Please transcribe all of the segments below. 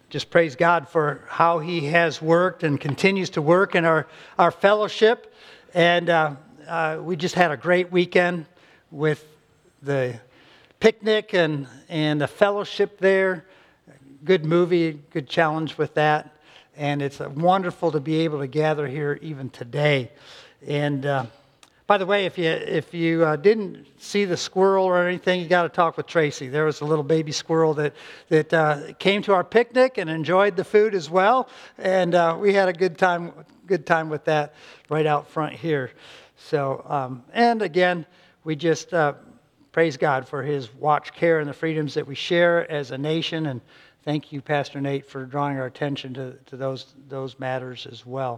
just praise God for how He has worked and continues to work in our fellowship. And we just had a great weekend with the picnic and the fellowship there. Good movie, good challenge with that. And it's wonderful to be able to gather here even today. And by the way, if you didn't see the squirrel or anything, you got to talk with Tracy. There was a little baby squirrel that came to our picnic and enjoyed the food as well, and we had a good time with that right out front here. So, and again, we just praise God for His watch care and the freedoms that we share as a nation. And thank you, Pastor Nate, for drawing our attention to those matters as well.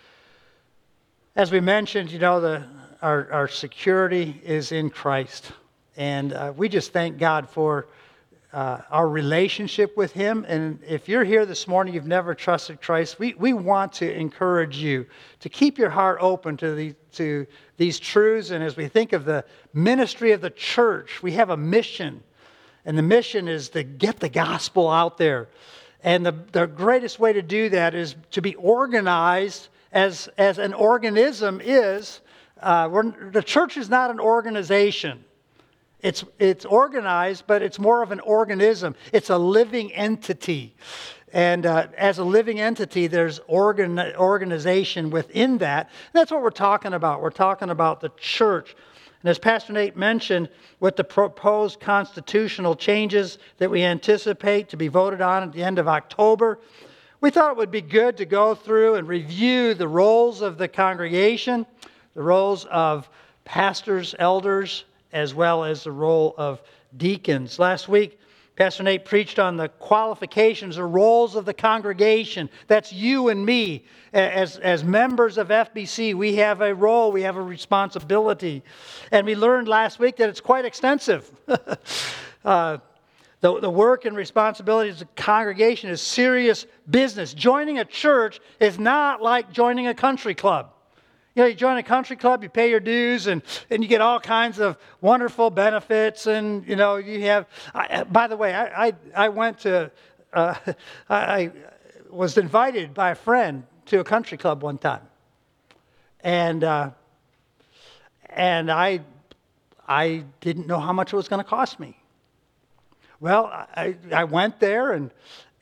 As we mentioned, our security is in Christ. And we just thank God for our relationship with Him. And if you're here this morning, you've never trusted Christ, we want to encourage you to keep your heart open to these truths. And as we think of the ministry of the church, we have a mission. And the mission is to get the gospel out there. And the greatest way to do that is to be organized as an organism is. The church is not an organization. It's organized, but it's more of an organism. It's a living entity. And as a living entity, there's organization within that. And that's what we're talking about. We're talking about the church. And as Pastor Nate mentioned, with the proposed constitutional changes that we anticipate to be voted on at the end of October, we thought it would be good to go through and review the roles of the congregation, the roles of pastors, elders, as well as the role of deacons. Last week, Pastor Nate preached on the qualifications or roles of the congregation. That's you and me. As members of FBC, we have a role, we have a responsibility. And we learned last week that it's quite extensive. The work and responsibilities of the congregation is serious business. Joining a church is not like joining a country club. You join a country club, you pay your dues, and you get all kinds of wonderful benefits. And, you have... by the way, I went to... I was invited by a friend to a country club one time. And I didn't know how much it was going to cost me. Well, I went there and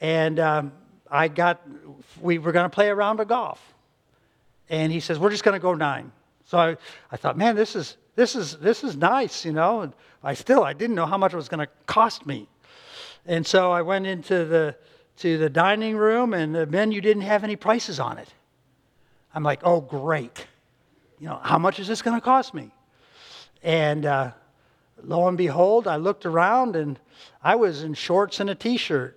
we were going to play a round of golf. And he says, we're just going to go 9. So I thought, man, this is nice, And I didn't know how much it was going to cost me. And so I went into the dining room, and the menu didn't have any prices on it. I'm like, oh, great. How much is this going to cost me? And lo and behold, I looked around, and I was in shorts and a T-shirt.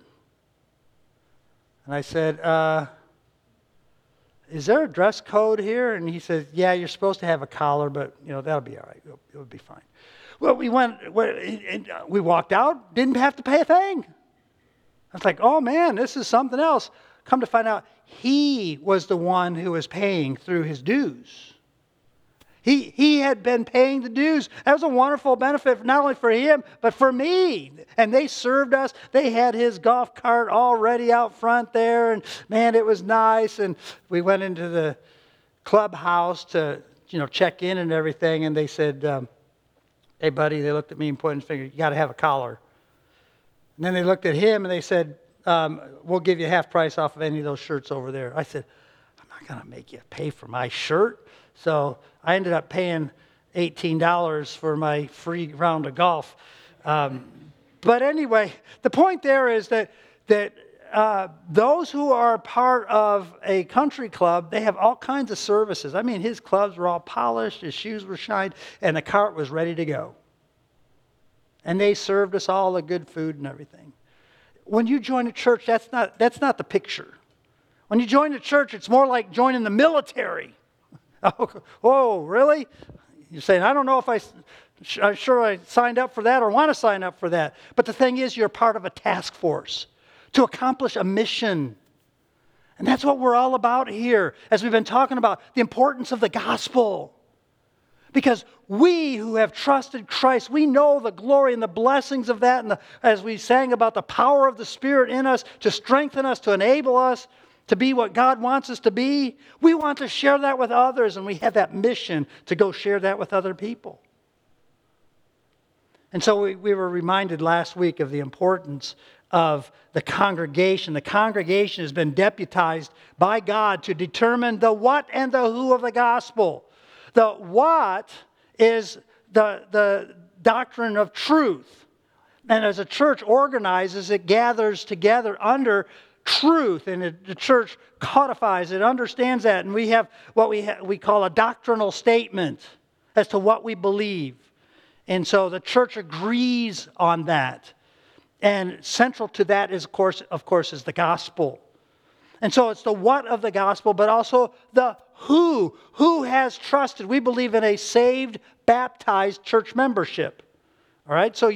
And I said, is there a dress code here? And he says, yeah, you're supposed to have a collar, but, that'll be all right. It'll be fine. Well, we walked out, didn't have to pay a thing. I was like, oh, man, this is something else. Come to find out, he was the one who was paying through his dues. He had been paying the dues. That was a wonderful benefit, not only for him, but for me. And they served us. They had his golf cart already out front there. And, man, it was nice. And we went into the clubhouse to, check in and everything. And they said, hey, buddy, they looked at me and pointed a finger, you got to have a collar. And then they looked at him and they said, we'll give you half price off of any of those shirts over there. I said, I'm not going to make you pay for my shirt. So I ended up paying $18 for my free round of golf. But anyway, the point there is that those who are part of a country club, they have all kinds of services. I mean, his clubs were all polished, his shoes were shined, and the cart was ready to go. And they served us all the good food and everything. When you join a church, that's not the picture. When you join a church, it's more like joining the military. Oh, really? You're saying, I don't know if I'm sure I signed up for that or want to sign up for that. But the thing is, you're part of a task force to accomplish a mission. And that's what we're all about here, as we've been talking about, the importance of the gospel. Because we who have trusted Christ, we know the glory and the blessings of that. And as we sang about the power of the Spirit in us to strengthen us, to enable us to be what God wants us to be, we want to share that with others. And we have that mission to go share that with other people. And so we were reminded last week of the importance of the congregation. The congregation has been deputized by God to determine the what and the who of the gospel. The what is the doctrine of truth. And as a church organizes, it gathers together under truth. And the church codifies it, understands that. And we have what we call a doctrinal statement as to what we believe. And so the church agrees on that. And central to that is, of course, is the gospel. And so it's the what of the gospel, but also the who. Who has trusted? We believe in a saved, baptized church membership. All right? So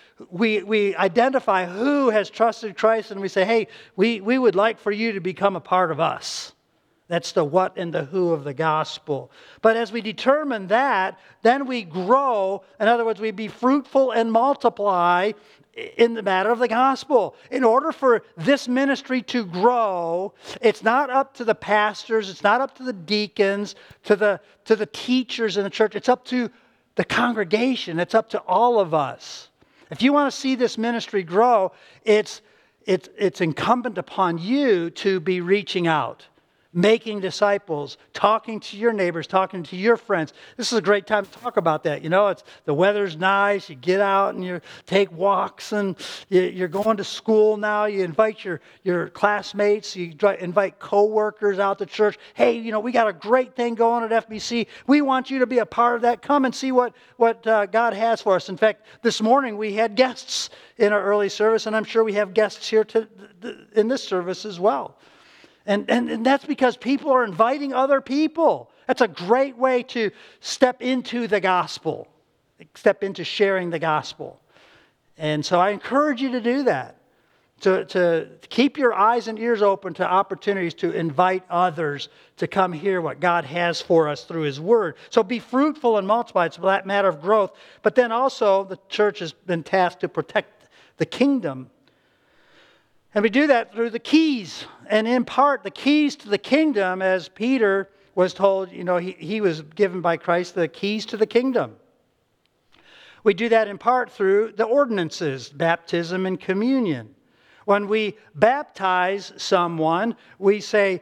we identify who has trusted Christ, and we say, hey, we would like for you to become a part of us. That's the what and the who of the gospel. But as we determine that, then we grow. In other words, we be fruitful and multiply in the matter of the gospel. In order for this ministry to grow, it's not up to the pastors, it's not up to the deacons, to the teachers in the church. It's up to the congregation. It's up to all of us. If you want to see this ministry grow, it's incumbent upon you to be reaching out, making disciples, talking to your neighbors, talking to your friends. This is a great time to talk about that. You know, the weather's nice. You get out and you take walks, and you're going to school now. You invite your classmates. You invite co-workers out to church. Hey, you know, we got a great thing going at FBC. We want you to be a part of that. Come and see what God has for us. In fact, this morning we had guests in our early service, and I'm sure we have guests here in this service as well. And that's because people are inviting other people. That's a great way to step into the gospel, step into sharing the gospel. And so I encourage you to do that, to keep your eyes and ears open to opportunities to invite others to come hear what God has for us through His Word. So be fruitful and multiply. It's that matter of growth. But then also the church has been tasked to protect the kingdom. And we do that through the keys. And in part, the keys to the kingdom, as Peter was told, you know, he was given by Christ the keys to the kingdom. We do that in part through the ordinances, baptism and communion. When we baptize someone, we say,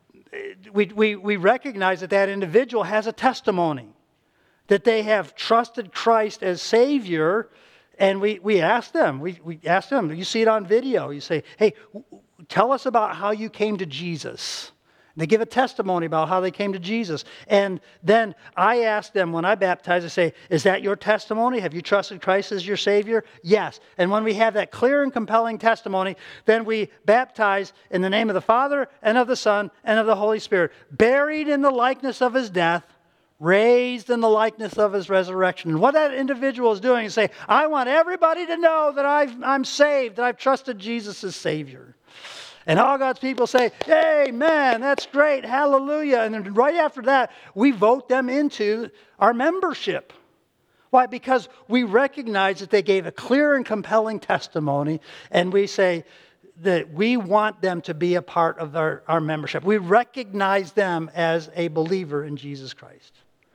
we recognize that individual has a testimony, that they have trusted Christ as Savior. And we ask them, you see it on video, you say, hey, tell us about how you came to Jesus. They give a testimony about how they came to Jesus. And then I ask them, when I baptize, I say, is that your testimony? Have you trusted Christ as your Savior? Yes. And when we have that clear and compelling testimony, then we baptize in the name of the Father and of the Son and of the Holy Spirit, buried in the likeness of His death, raised in the likeness of His resurrection. And what that individual is doing is say, I want everybody to know that I'm saved, that I've trusted Jesus as Savior. And all God's people say, amen, that's great, hallelujah. And then right after that, we vote them into our membership. Why? Because we recognize that they gave a clear and compelling testimony, and we say that we want them to be a part of our membership. We recognize them as a believer in Jesus Christ.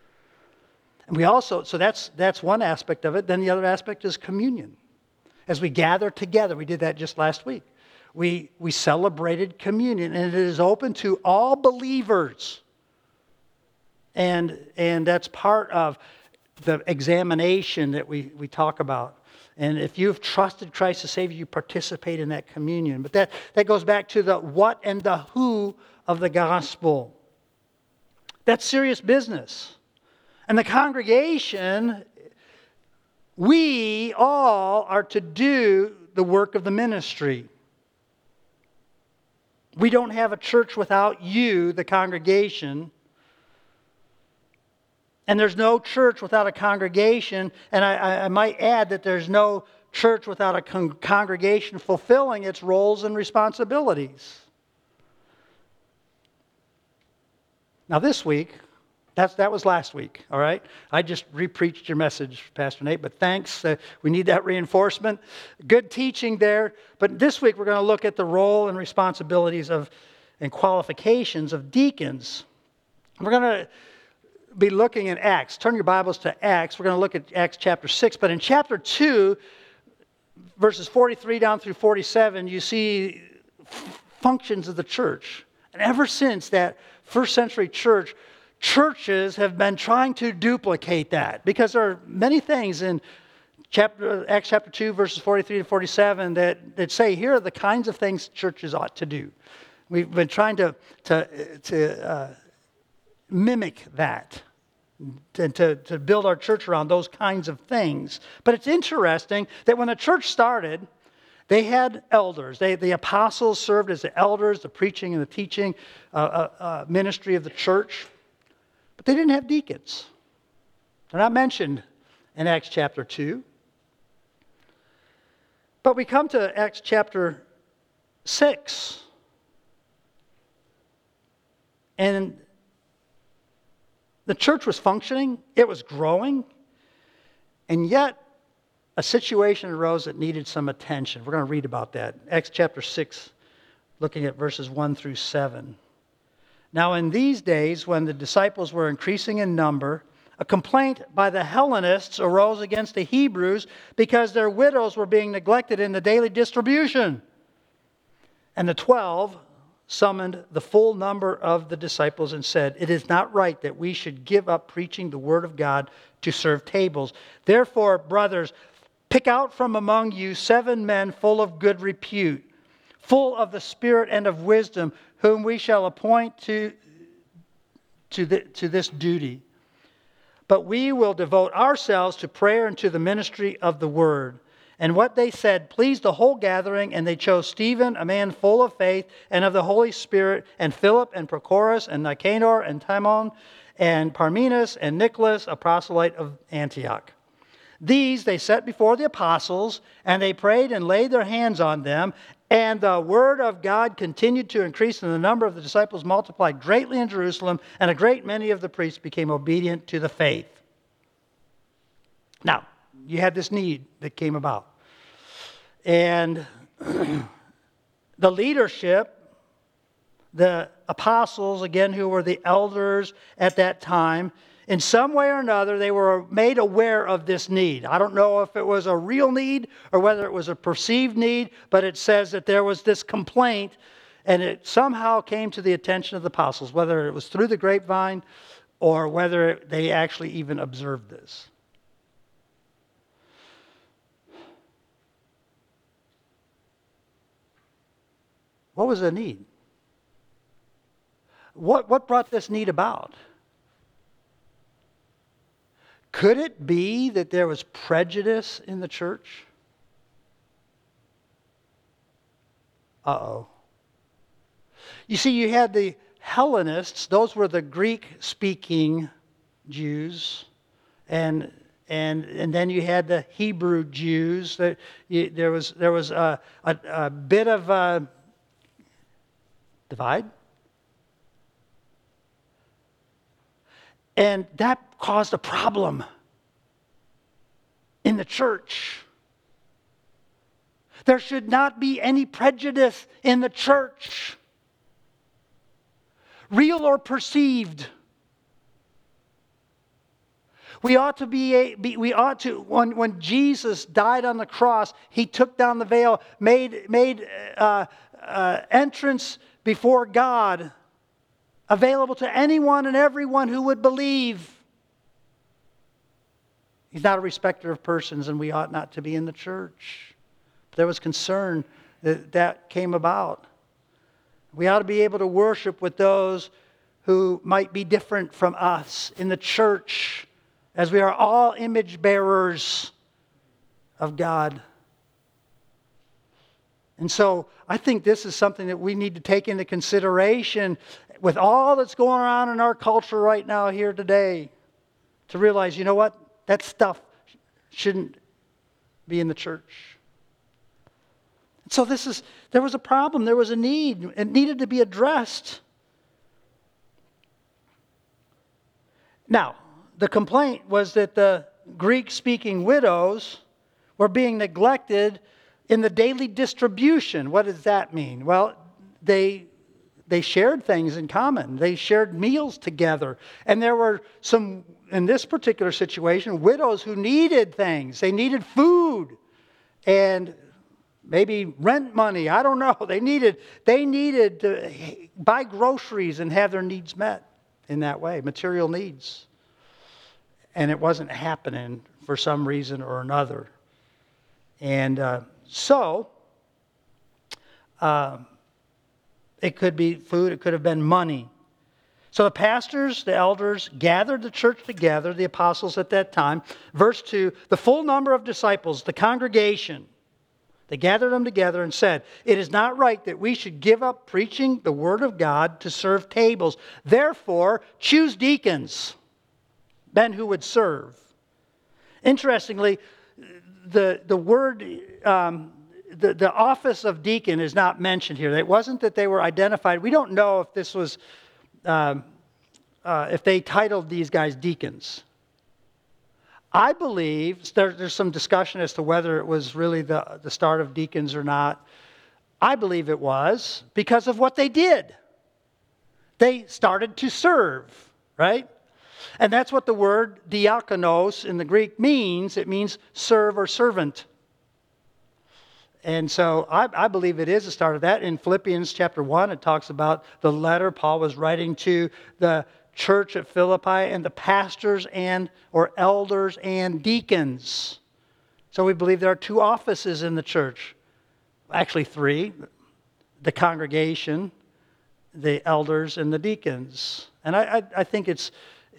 And we also, so that's one aspect of it. Then the other aspect is communion. As we gather together, we did that just last week. We celebrated communion, and it is open to all believers. And that's part of the examination that we talk about. And if you've trusted Christ as Savior, you participate in that communion. But that goes back to the what and the who of the gospel. That's serious business. And the congregation, we all are to do the work of the ministry. We don't have a church without you, the congregation. And there's no church without a congregation. And I might add that there's no church without a congregation fulfilling its roles and responsibilities. Now this week, That was last week, all right? I just re-preached your message, Pastor Nate, but thanks. We need that reinforcement. Good teaching there. But this week we're going to look at the role and responsibilities and qualifications of deacons. We're going to be looking at Acts. Turn your Bibles to Acts. We're going to look at Acts chapter 6. But in chapter 2, verses 43 down through 47, you see functions of the church. And ever since that first century church, churches have been trying to duplicate that because there are many things in Acts chapter 2, verses 43 to 47 that say here are the kinds of things churches ought to do. We've been trying to mimic that and to build our church around those kinds of things. But it's interesting that when the church started, they had elders. The apostles served as the elders, the preaching and the teaching ministry of the church. But they didn't have deacons. They're not mentioned in Acts chapter 2. But we come to Acts chapter 6. And the church was functioning. It was growing. And yet, a situation arose that needed some attention. We're going to read about that. Acts chapter 6, looking at verses 1 through 7. Now in these days, when the disciples were increasing in number, a complaint by the Hellenists arose against the Hebrews because their widows were being neglected in the daily distribution. And the 12 summoned the full number of the disciples and said, "It is not right that we should give up preaching the word of God to serve tables. Therefore, brothers, pick out from among you 7 men full of good repute, full of the Spirit and of wisdom, whom we shall appoint to this duty. But we will devote ourselves to prayer and to the ministry of the word." And what they said pleased the whole gathering, and they chose Stephen, a man full of faith and of the Holy Spirit, and Philip and Prochorus and Nicanor and Timon and Parmenas and Nicholas, a proselyte of Antioch. These they set before the apostles, and they prayed and laid their hands on them. And the word of God continued to increase, and the number of the disciples multiplied greatly in Jerusalem, and a great many of the priests became obedient to the faith. Now, you had this need that came about. And the leadership, the apostles, again, who were the elders at that time, in some way or another, they were made aware of this need. I don't know if it was a real need or whether it was a perceived need, but it says that there was this complaint, and it somehow came to the attention of the apostles, whether it was through the grapevine or whether they actually even observed this. What was the need? What brought this need about? Could it be that there was prejudice in the church? Uh-oh. You see, you had the Hellenists. Those were the Greek-speaking Jews. And then you had the Hebrew Jews. There was a bit of a divide. And that caused a problem in the church. There should not be any prejudice in the church, real or perceived. We ought to when Jesus died on the cross, he took down the veil, made entrance before God available to anyone and everyone who would believe. He's not a respecter of persons, and we ought not to be in the church. But there was concern that came about. We ought to be able to worship with those who might be different from us in the church, as we are all image bearers of God. And so I think this is something that we need to take into consideration with all that's going on in our culture right now here today, to realize, you know what? That stuff shouldn't be in the church. So there was a problem, there was a need. It needed to be addressed. Now, the complaint was that the Greek-speaking widows were being neglected in the daily distribution. What does that mean? Well, they shared things in common. They shared meals together. And there were some, in this particular situation, widows who needed things. They needed food and maybe rent money. I don't know. They needed to buy groceries and have their needs met in that way, material needs. And it wasn't happening for some reason or another. And so it could be food, it could have been money. So the pastors, the elders, gathered the church together, the apostles at that time. Verse 2, the full number of disciples, the congregation, they gathered them together and said, "It is not right that we should give up preaching the word of God to serve tables. Therefore, choose deacons, men who would serve." Interestingly, the word, the office of deacon is not mentioned here. It wasn't that they were identified. We don't know if this was, if they titled these guys deacons. I believe there's some discussion as to whether it was really the start of deacons or not. I believe it was because of what they did. They started to serve, right? And that's what the word diakonos in the Greek means. It means serve or servant. And so I believe it is the start of that. In Philippians chapter 1, it talks about the letter Paul was writing to the church at Philippi and the pastors or elders and deacons. So we believe there are two offices in the church. Actually three. The congregation, the elders, and the deacons. And I think it's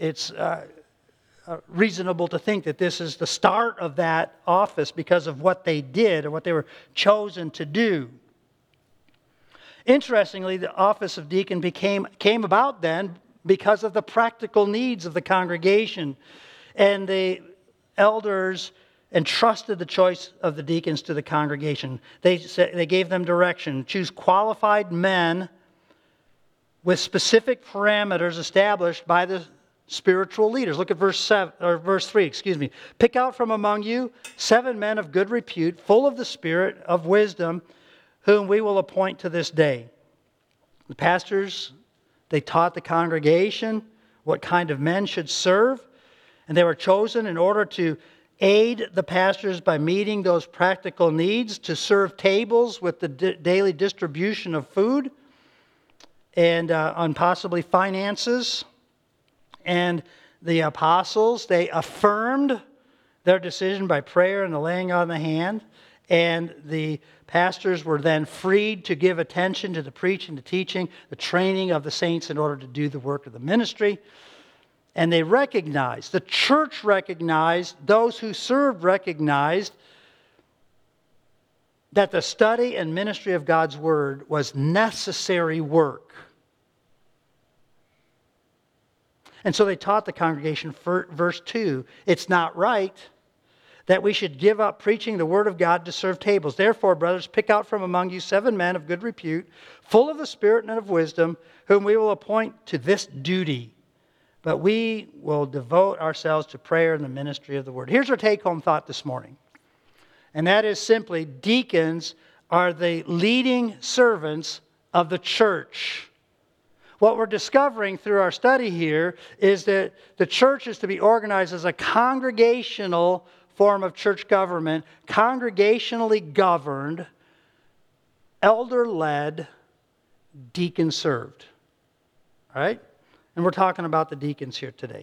reasonable to think that this is the start of that office because of what they did and what they were chosen to do. Interestingly, the office of deacon came about then because of the practical needs of the congregation. And the elders entrusted the choice of the deacons to the congregation. They gave them direction. Choose qualified men with specific parameters established by the spiritual leaders. Look at verse 3. Pick out from among you 7 men of good repute, full of the spirit of wisdom, whom we will appoint to this day. The pastors, they taught the congregation what kind of men should serve, and they were chosen in order to aid the pastors by meeting those practical needs, to serve tables with the daily distribution of food, and on possibly finances. And the apostles, they affirmed their decision by prayer and the laying on the hand. And the pastors were then freed to give attention to the preaching, the teaching, the training of the saints in order to do the work of the ministry. And they recognized, the church recognized, those who served recognized that the study and ministry of God's Word was necessary work. And so they taught the congregation, verse 2, it's not right that we should give up preaching the word of God to serve tables. Therefore, brothers, pick out from among you 7 men of good repute, full of the Spirit and of wisdom, whom we will appoint to this duty. But we will devote ourselves to prayer and the ministry of the word. Here's our take-home thought this morning. And that is simply, deacons are the leading servants of the church. What we're discovering through our study here is that the church is to be organized as a congregational form of church government, congregationally governed, elder-led, deacon-served. All right? And we're talking about the deacons here today.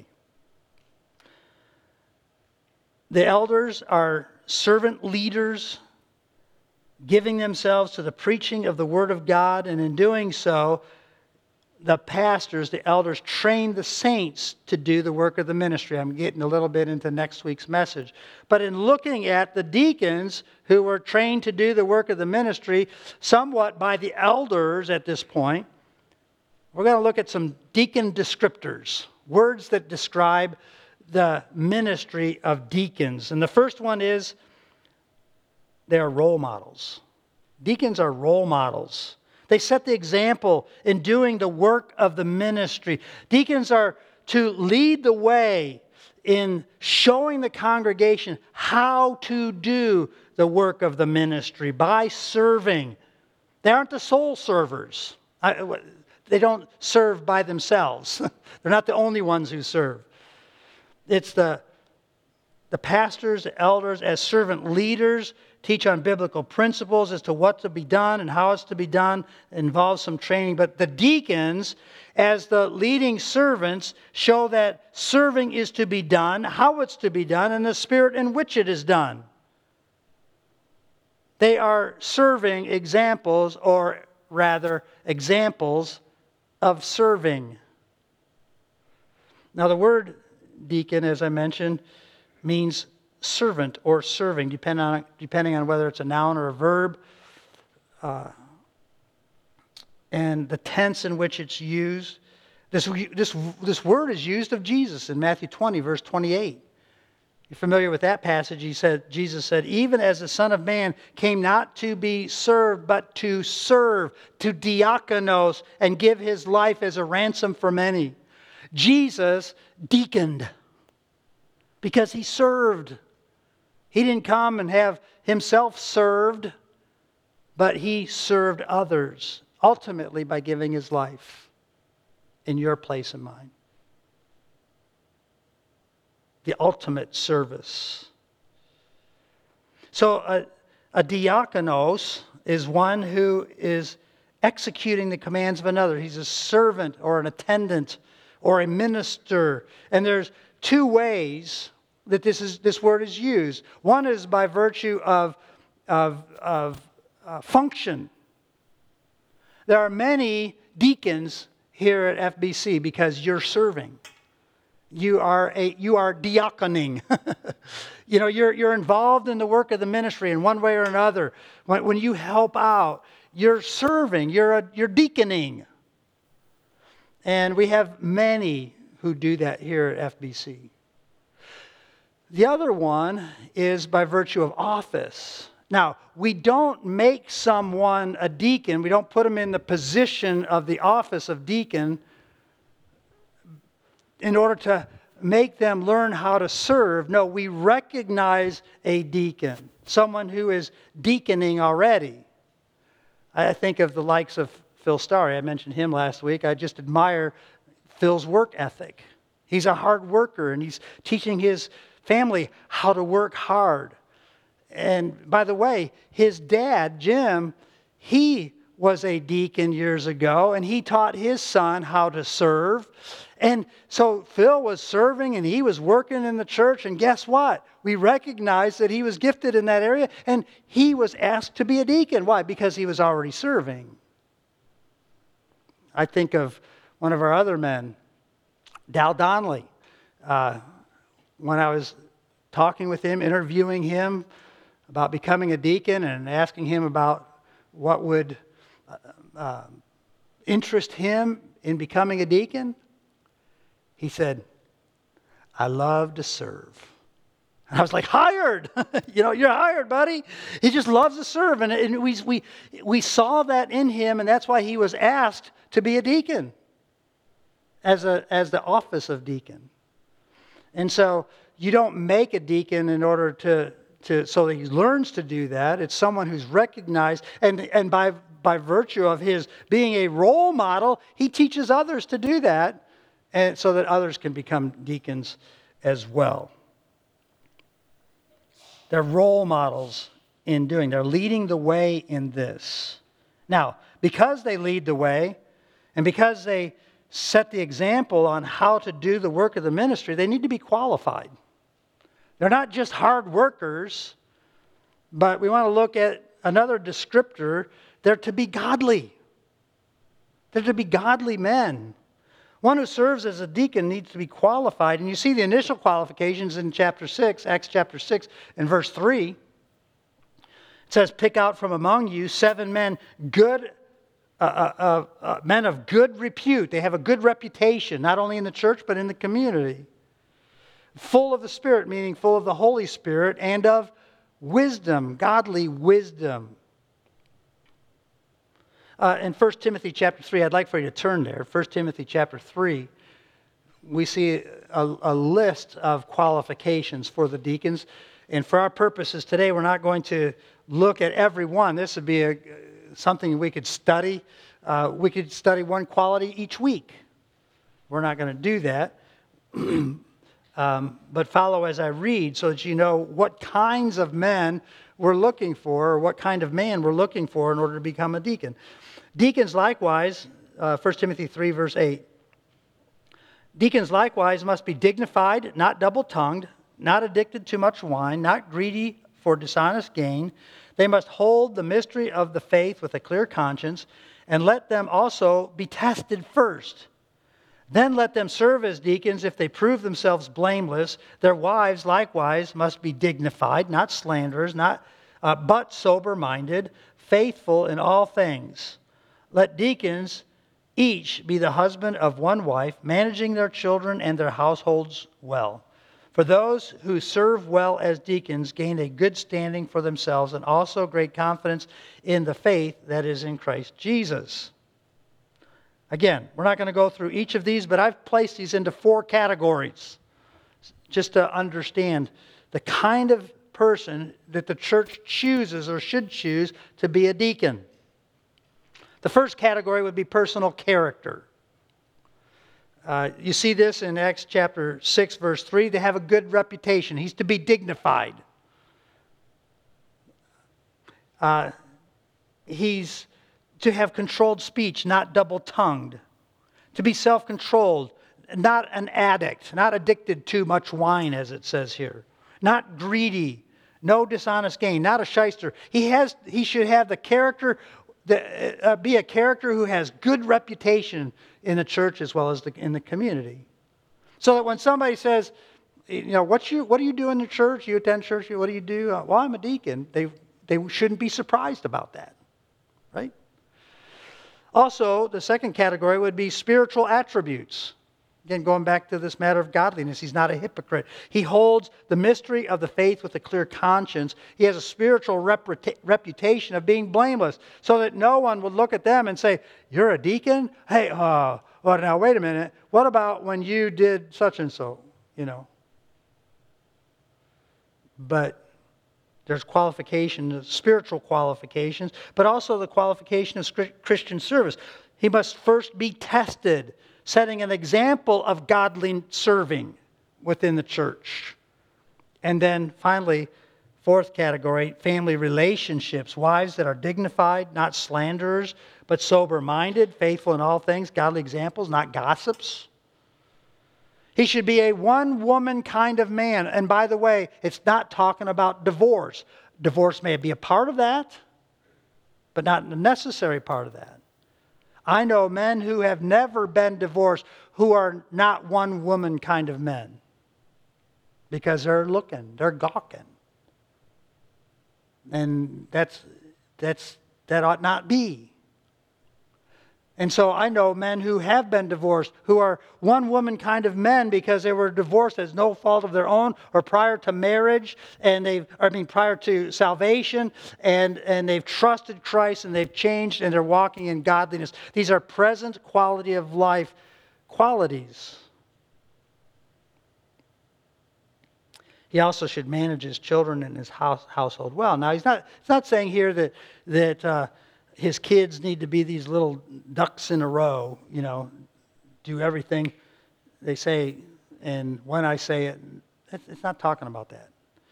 The elders are servant leaders, giving themselves to the preaching of the Word of God, and in doing so, the pastors, the elders, train the saints to do the work of the ministry. I'm getting a little bit into next week's message. But in looking at the deacons who were trained to do the work of the ministry, somewhat by the elders at this point, we're going to look at some deacon descriptors, words that describe the ministry of deacons. And the first one is they are role models. Deacons are role models. They set the example in doing the work of the ministry. Deacons are to lead the way in showing the congregation how to do the work of the ministry by serving. They aren't the sole servers. They don't serve by themselves. They're not the only ones who serve. It's the pastors, the elders, as servant leaders, teach on biblical principles as to what to be done and how it's to be done. It involves some training. But the deacons, as the leading servants, show that serving is to be done, how it's to be done, and the spirit in which it is done. They are serving examples, or rather, examples of serving. Now, the word deacon, as I mentioned, means servant or serving, depending on whether it's a noun or a verb, and the tense in which it's used. This word is used of Jesus in Matthew 20, verse 28. You're familiar with that passage. Jesus said, even as the Son of Man came not to be served, but to serve, to diakonos, and give his life as a ransom for many. Jesus deaconed because he served. He didn't come and have himself served, but he served others, ultimately by giving his life in your place and mine. The ultimate service. So a diakonos is one who is executing the commands of another. He's a servant or an attendant or a minister. And there's two ways that this word is used. One is by virtue of function. There are many deacons here at FBC because you're serving. You are diaconing. You're involved in the work of the ministry in one way or another. When you help out, you're serving. You're deaconing. And we have many who do that here at FBC. The other one is by virtue of office. Now, we don't make someone a deacon. We don't put them in the position of the office of deacon in order to make them learn how to serve. No, we recognize a deacon, someone who is deaconing already. I think of the likes of Phil Starry. I mentioned him last week. I just admire Phil's work ethic. He's a hard worker, and he's teaching his family how to work hard. And by the way, his dad, Jim, he was a deacon years ago, and he taught his son how to serve. And so Phil was serving, and he was working in the church, and guess what? We recognized that he was gifted in that area, and he was asked to be a deacon. Why? Because he was already serving. I think of one of our other men, Dal Donnelly. When I was talking with him, interviewing him about becoming a deacon and asking him about what would interest him in becoming a deacon, he said, I love to serve. And I was like, hired! You're hired, buddy. He just loves to serve. And we saw that in him, and that's why he was asked to be a deacon as the office of deacon. And so you don't make a deacon in order so that he learns to do that. It's someone who's recognized, and by virtue of his being a role model, he teaches others to do that, and so that others can become deacons as well. They're role models in doing. They're leading the way in this. Now, because they lead the way, and because they set the example on how to do the work of the ministry, they need to be qualified. They're not just hard workers, but we want to look at another descriptor. They're to be godly. They're to be godly men. One who serves as a deacon needs to be qualified. And you see the initial qualifications in chapter 6, Acts chapter 6 and verse 3. It says, pick out from among you 7 men, men of good repute. They have a good reputation, not only in the church, but in the community. Full of the Spirit, meaning full of the Holy Spirit, and of wisdom, godly wisdom. In 1 Timothy chapter 3, I'd like for you to turn there. 1 Timothy chapter 3. we see a list of qualifications for the deacons. And for our purposes today, we're not going to look at every one. This would be something we could study. We could study one quality each week. We're not going to do that. But follow as I read so that you know what kinds of men we're looking for, or what kind of man we're looking for in order to become a deacon. Deacons likewise, 1 Timothy 3, verse 8. Deacons likewise must be dignified, not double-tongued, not addicted to much wine, not greedy for dishonest gain. They must hold the mystery of the faith with a clear conscience, and let them also be tested first. Then let them serve as deacons if they prove themselves blameless. Their wives likewise must be dignified, not slanderers, but sober-minded, faithful in all things. Let deacons each be the husband of one wife, managing their children and their households well. For those who serve well as deacons gain a good standing for themselves and also great confidence in the faith that is in Christ Jesus. Again, we're not going to go through each of these, but I've placed these into 4 categories just to understand the kind of person that the church chooses or should choose to be a deacon. The first category would be personal character. You see this in Acts chapter 6, verse 3. They have a good reputation. He's to be dignified. He's to have controlled speech, not double-tongued. To be self-controlled, not an addict, not addicted to much wine, as it says here. Not greedy, no dishonest gain, not a shyster. He should have the character, be a character who has good reputation in the church as well as in the community. So that when somebody says, what do you do in the church? You attend church, what do you do? Well, I'm a deacon. They shouldn't be surprised about that, right? Also, the second category would be spiritual attributes. Again, going back to this matter of godliness, he's not a hypocrite. He holds the mystery of the faith with a clear conscience. He has a spiritual reputation of being blameless, so that no one would look at them and say, "You're a deacon? Hey, well, now wait a minute. What about when you did such and so?" But there's qualifications, spiritual qualifications, but also the qualification of Christian service. He must first be tested, setting an example of godly serving within the church. And then finally, fourth category, family relationships. Wives that are dignified, not slanderers, but sober-minded, faithful in all things, godly examples, not gossips. He should be a one-woman kind of man. And by the way, it's not talking about divorce. Divorce may be a part of that, but not a necessary part of that. I know men who have never been divorced who are not one-woman kind of men because they're gawking. And that ought not be. And so I know men who have been divorced, who are one-woman kind of men because they were divorced as no fault of their own or prior to marriage, prior to salvation, and they've trusted Christ and they've changed and they're walking in godliness. These are present quality of life qualities. He also should manage his children and his household well. Now, it's not saying here that his kids need to be these little ducks in a row, do everything they say, and when I say it, it's not talking about that.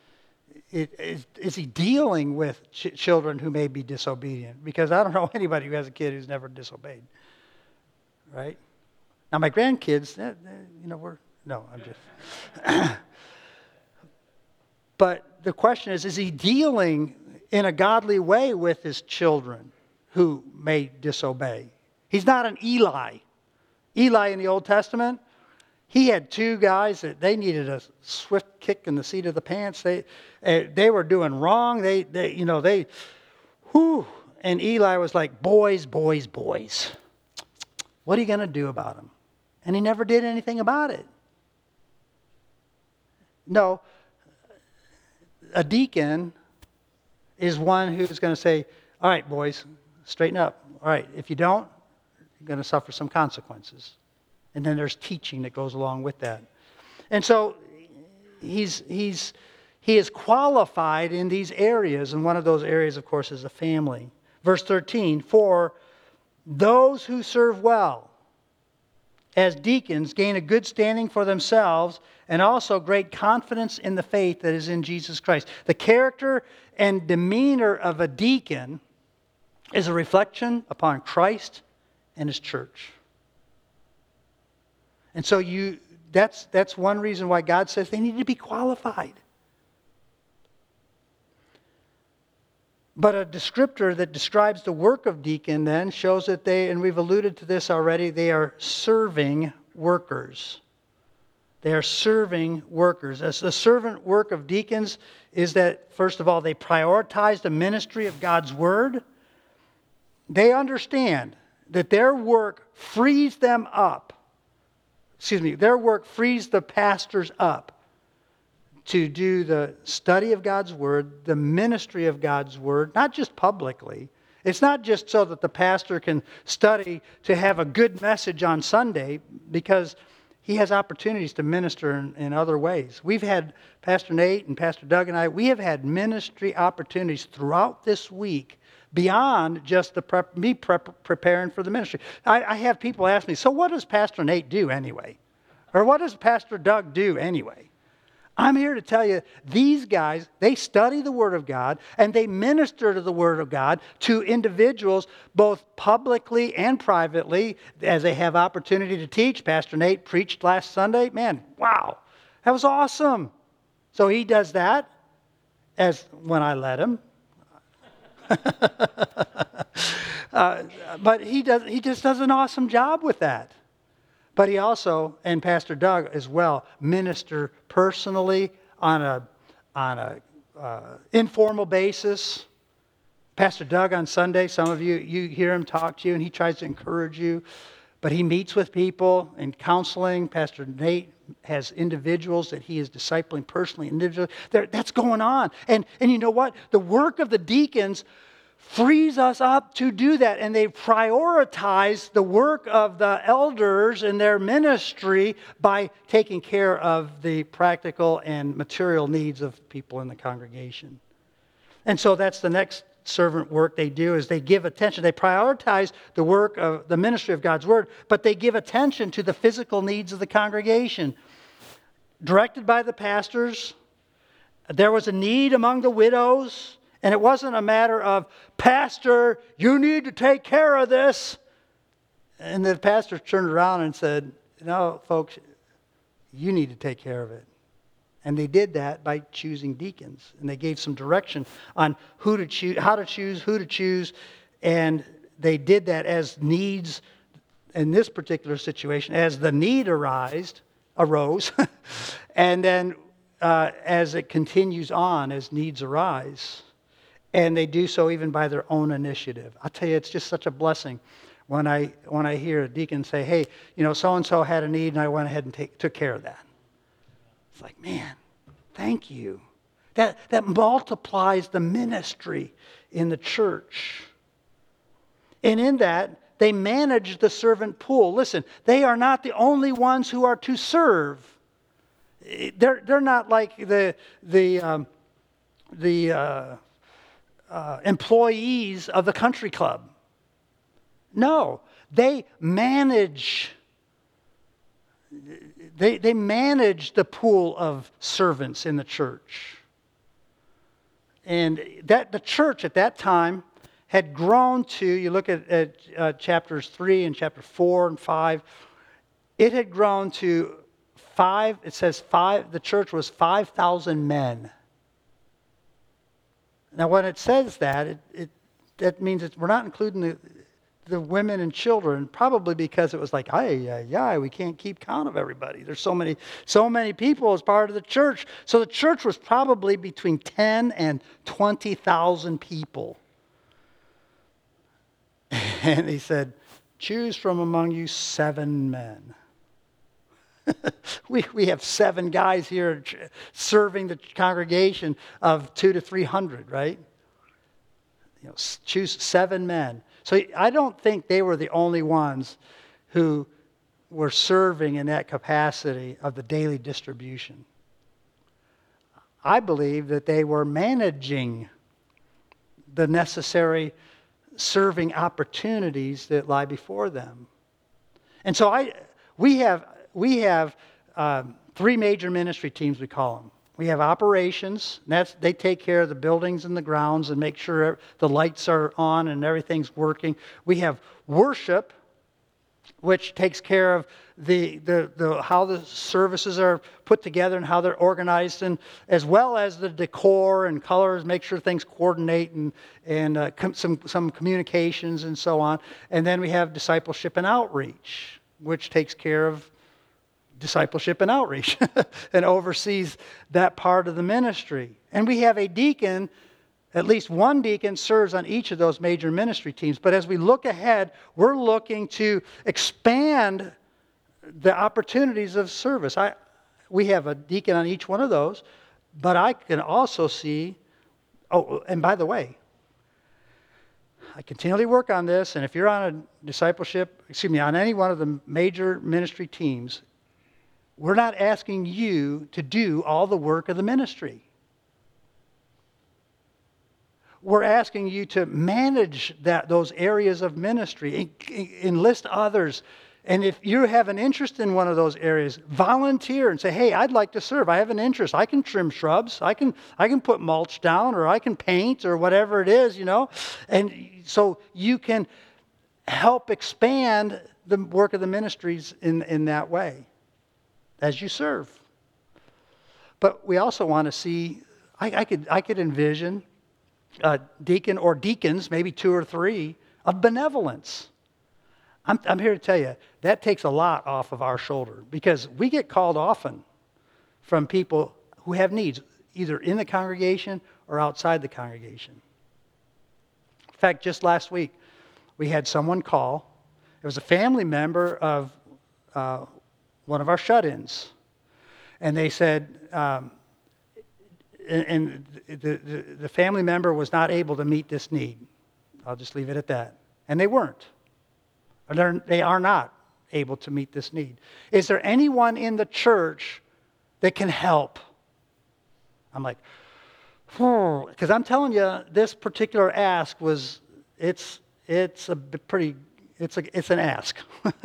Is he dealing with children who may be disobedient? Because I don't know anybody who has a kid who's never disobeyed, right? Now, my grandkids, I'm just... But the question is he dealing in a godly way with his children who may disobey? He's not an Eli. Eli in the Old Testament, he had 2 guys that they needed a swift kick in the seat of the pants. They were doing wrong. And Eli was like, boys. What are you going to do about them? And he never did anything about it. No, a deacon is one who's going to say, all right, boys, straighten up. All right, if you don't, you're going to suffer some consequences. And then there's teaching that goes along with that. And so he is qualified in these areas, and one of those areas, of course, is the family. Verse 13, for those who serve well as deacons gain a good standing for themselves and also great confidence in the faith that is in Jesus Christ. The character and demeanor of a deacon is a reflection upon Christ and His church. And so that's one reason why God says they need to be qualified. But a descriptor that describes the work of deacon then shows that they, and we've alluded to this already, they are serving workers. They are serving workers. As the servant work of deacons is that, first of all, they prioritize the ministry of God's Word. They understand that their work frees them up. Their work frees the pastors up to do the study of God's Word, the ministry of God's Word, not just publicly. It's not just so that the pastor can study to have a good message on Sunday, because he has opportunities to minister in other ways. We've had, Pastor Nate and Pastor Doug and I, we have had ministry opportunities throughout this week beyond just preparing for the ministry. I have people ask me, so what does Pastor Nate do anyway? Or what does Pastor Doug do anyway? I'm here to tell you, these guys, they study the Word of God and they minister to the Word of God to individuals both publicly and privately as they have opportunity to teach. Pastor Nate preached last Sunday. Man, wow, that was awesome. So he does that as when I let him. But he just does an awesome job with that. But he also, and Pastor Doug as well, minister personally on a informal basis. Pastor Doug on Sunday, some of you hear him talk to you and he tries to encourage you. But he meets with people in counseling. Pastor Nate has individuals that he is discipling personally, individually. That's going on. And you know what? The work of the deacons frees us up to do that. And they prioritize the work of the elders in their ministry by taking care of the practical and material needs of people in the congregation. And so that's the next servant work they do, is they give attention. They prioritize the work of the ministry of God's Word, but they give attention to the physical needs of the congregation. Directed by the pastors, there was a need among the widows. And it wasn't a matter of, Pastor, you need to take care of this. And the pastor turned around and said, no, folks, you need to take care of it. And they did that by choosing deacons. And they gave some direction on who to choose, how to choose, who to choose. And they did that as needs, in this particular situation, as the need arose. And then as it continues on, as needs arise. And they do so even by their own initiative. I'll tell you, it's just such a blessing when I hear a deacon say, hey, so-and-so had a need and I went ahead and took care of that. It's like, man, thank you. That multiplies the ministry in the church. And in that, they manage the servant pool. Listen, they are not the only ones who are to serve. They're not like the employees of the country club. No, they manage. They manage the pool of servants in the church, and that the church at that time had grown to. You look at chapters 3 and chapter 4 and 5. It had grown to 5. It says 5. The church was 5,000 men. Now, when it says that, that means we're not including the women and children, probably because it was like, we can't keep count of everybody. There's so many people as part of the church. So the church was probably between 10 and 20,000 people. And he said, choose from among you 7 men. We have 7 guys here serving the congregation of 200 to 300, right? Choose 7 men. So I don't think they were the only ones who were serving in that capacity of the daily distribution. I believe that they were managing the necessary serving opportunities that lie before them. And so we have three major ministry teams, we call them. We have operations, and they take care of the buildings and the grounds and make sure the lights are on and everything's working. We have worship, which takes care of how the services are put together and how they're organized, and as well as the decor and colors, make sure things coordinate and some communications and so on. And then we have discipleship and outreach, which takes care of discipleship and outreach and oversees that part of the ministry. And we have a deacon. At least one deacon serves on each of those major ministry teams. But as we look ahead, we're looking to expand the opportunities of service. We have a deacon on each one of those, but I can also see, and by the way, I continually work on this, and if you're on on any one of the major ministry teams, we're not asking you to do all the work of the ministry. We're asking you to manage those areas of ministry, enlist others. And if you have an interest in one of those areas, volunteer and say, hey, I'd like to serve. I have an interest. I can trim shrubs. I can put mulch down, or I can paint, or whatever it is, And so you can help expand the work of the ministries in that way as you serve. But we also want to see, I could envision a deacon or deacons, maybe 2 or 3, of benevolence. I'm here to tell you, that takes a lot off of our shoulder, because we get called often from people who have needs, either in the congregation or outside the congregation. In fact, just last week, we had someone call. It was a family member of one of our shut-ins. And they said, and the family member was not able to meet this need. I'll just leave it at that. And they weren't. They are not able to meet this need. Is there anyone in the church that can help? I'm like, because I'm telling you, this particular ask it's an ask.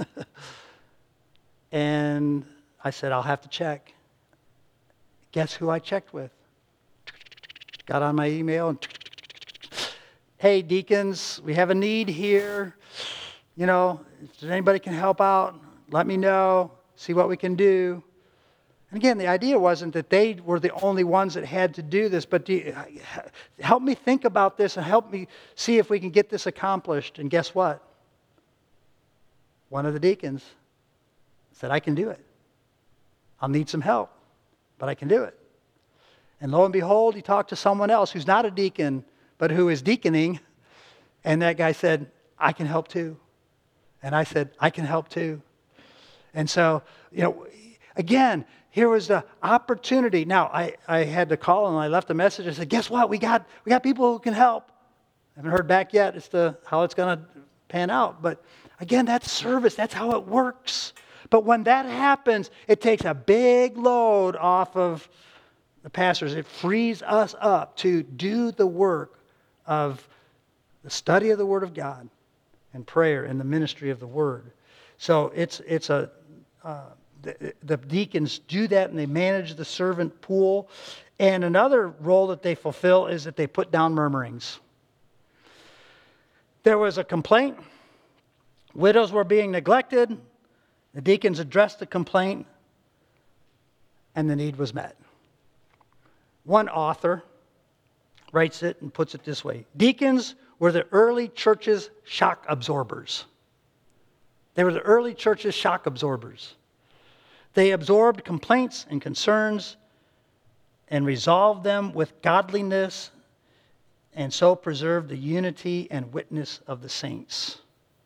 And I said, I'll have to check. Guess who I checked with? Got on my email and, hey, deacons, we have a need here. If anybody can help out, let me know, see what we can do. And again, the idea wasn't that they were the only ones that had to do this, but help me think about this and help me see if we can get this accomplished. And guess what? One of the deacons said, I can do it. I'll need some help, but I can do it. And lo and behold, he talked to someone else who's not a deacon, but who is deaconing. And that guy said, I can help too. And I said, I can help too. And so, again, here was the opportunity. Now, I had to call and I left a message. I said, guess what? We got people who can help. I haven't heard back yet as to how it's going to pan out. But again, that's service. That's how it works. But when that happens, it takes a big load off of the pastors. It frees us up to do the work of the study of the Word of God and prayer and the ministry of the Word. So the deacons do that, and they manage the servant pool. And another role that they fulfill is that they put down murmurings. There was a complaint. Widows were being neglected. The deacons addressed the complaint, and the need was met. One author writes it and puts it this way: deacons were the early church's shock absorbers. They were the early church's shock absorbers. They absorbed complaints and concerns and resolved them with godliness, and so preserved the unity and witness of the saints.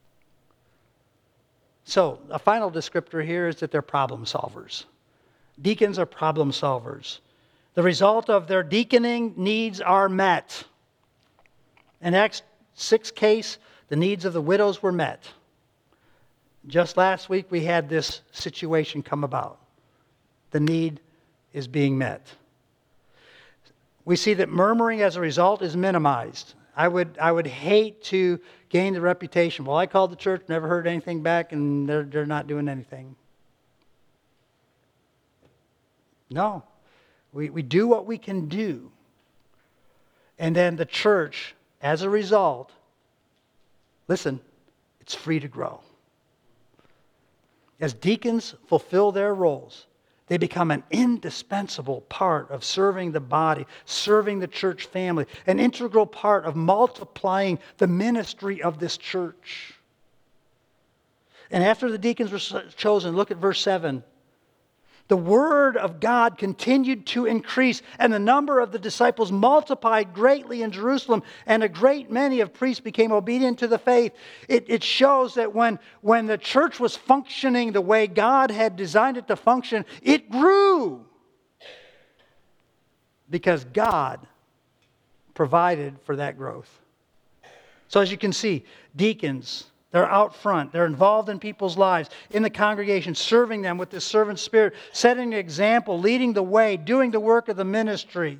So, a final descriptor here is that they're problem solvers. Deacons are problem solvers. The result of their deaconing, needs are met. In Acts 6 case, the needs of the widows were met. Just last week, we had this situation come about. The need is being met. We see that murmuring as a result is minimized. I would hate to gain the reputation. Well, I called the church, never heard anything back, and they're not doing anything. No. We do what we can do. And then the church, as a result, listen, it's free to grow. As deacons fulfill their roles, they become an indispensable part of serving the body, serving the church family, an integral part of multiplying the ministry of this church. And after the deacons were chosen, look at verse 7. The word of God continued to increase, and the number of the disciples multiplied greatly in Jerusalem, and a great many of priests became obedient to the faith. It shows that when the church was functioning the way God had designed it to function, it grew. Because God provided for that growth. So as you can see, deacons, they're out front. They're involved in people's lives, in the congregation, serving them with this servant spirit, setting an example, leading the way, doing the work of the ministry.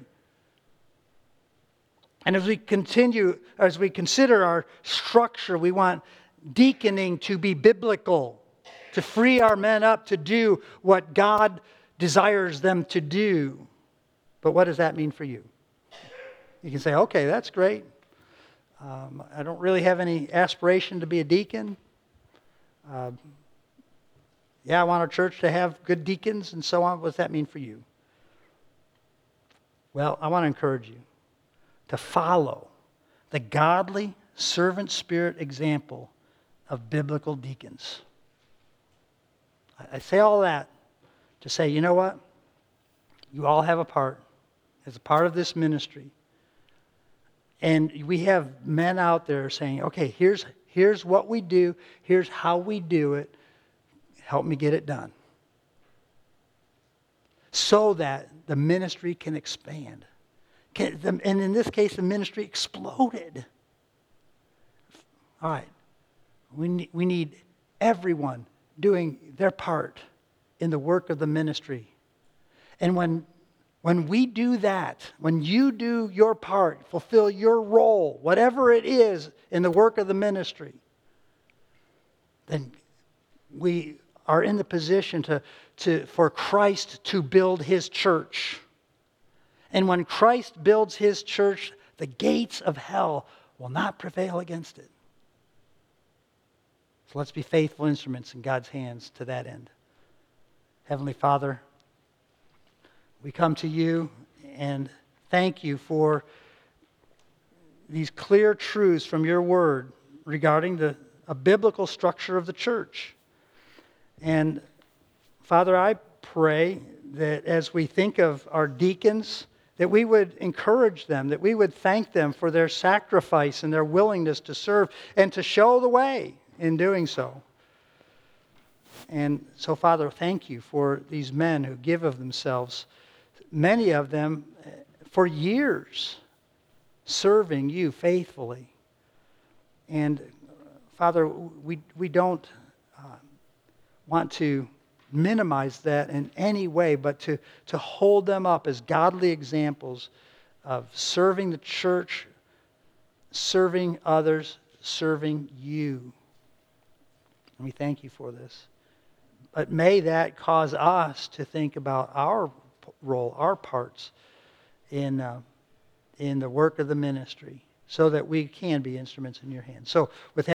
And as we consider our structure, we want deaconing to be biblical, to free our men up to do what God desires them to do. But what does that mean for you? You can say, okay, that's great. I don't really have any aspiration to be a deacon. I want our church to have good deacons and so on. What does that mean for you? Well, I want to encourage you to follow the godly servant spirit example of biblical deacons. I say all that to say, you know what? You all have a part as a part of this ministry. And we have men out there saying, okay, here's what we do. Here's how we do it. Help me get it done. So that the ministry can expand. And in this case, the ministry exploded. All right. We need everyone doing their part in the work of the ministry. And when we do that, when you do your part, fulfill your role, whatever it is in the work of the ministry, then we are in the position for Christ to build His church. And when Christ builds His church, the gates of hell will not prevail against it. So let's be faithful instruments in God's hands to that end. Heavenly Father, we come to you and thank you for these clear truths from your word regarding a biblical structure of the church. And Father, I pray that as we think of our deacons, that we would encourage them, that we would thank them for their sacrifice and their willingness to serve and to show the way in doing so. And so, Father, thank you for these men who give of themselves, many of them for years, serving you faithfully. And Father, we don't want to minimize that in any way, but to hold them up as godly examples of serving the church, serving others, serving you. And we thank you for this. But may that cause us to think about our role, our parts in the work of the ministry, so that we can be instruments in your hands. So with